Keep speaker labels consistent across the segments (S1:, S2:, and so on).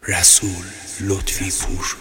S1: رسول لطفی پور.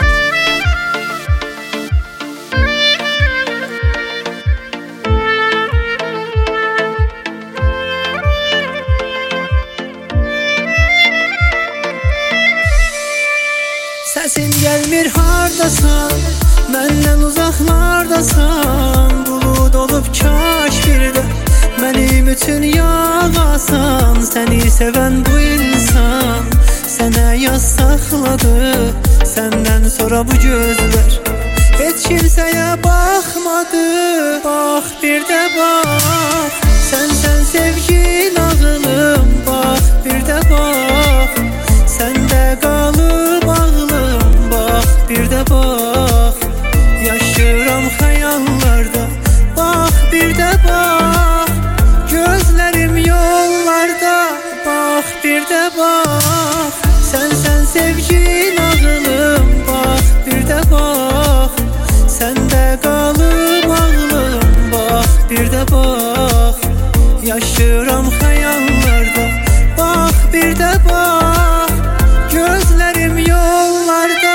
S2: Səsin gəlmir hardasan, məndən uzaqlardasan. Bulud olub kaş bir də mənim üçün yağasan. Səni sevən bu insan sənə yaz saxladı. Səndən sonra bu gözlər heç kimsəyə baxmadı. Bax bir də bax, sən sevgin ağlım. Bax bir də bax, səndə qalıb ağlım. Bax bir də bax, yaşıram xəyallarda. Bax bir də bax, gözlərim yollarda. Bax bir də bax, sən sevgin ağlım. Bax bir də bax, səndə qalıb ağlım. Bax bir də bax, yaşıram xəyallarda. Bax bir də bax, gözlərim yollarda.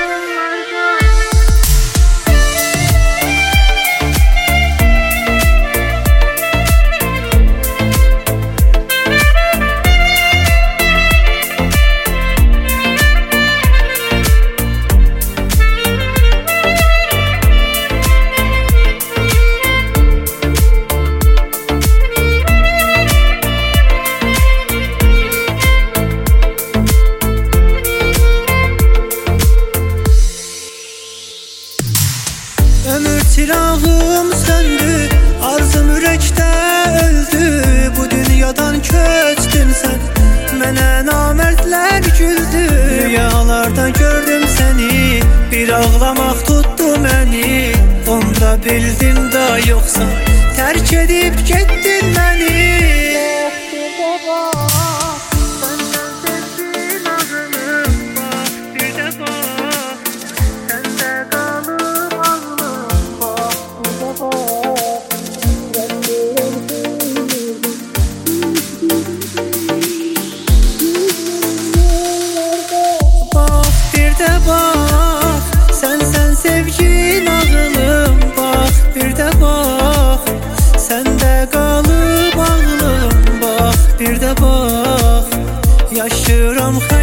S2: Ömür çırağım söndü, arzum ürəkdə öldü. Bu dünyadan köçdün sən, mənə namərdlər güldü. Rüyalarda gördüm səni, bir ağlamaq tutdu məni. Onda bildim da yoxsa tərk edib getdin məni. Sevgin ağlım, bax bir də bax, səndə qalıb ağlım. Bax bir də bax, yaşıram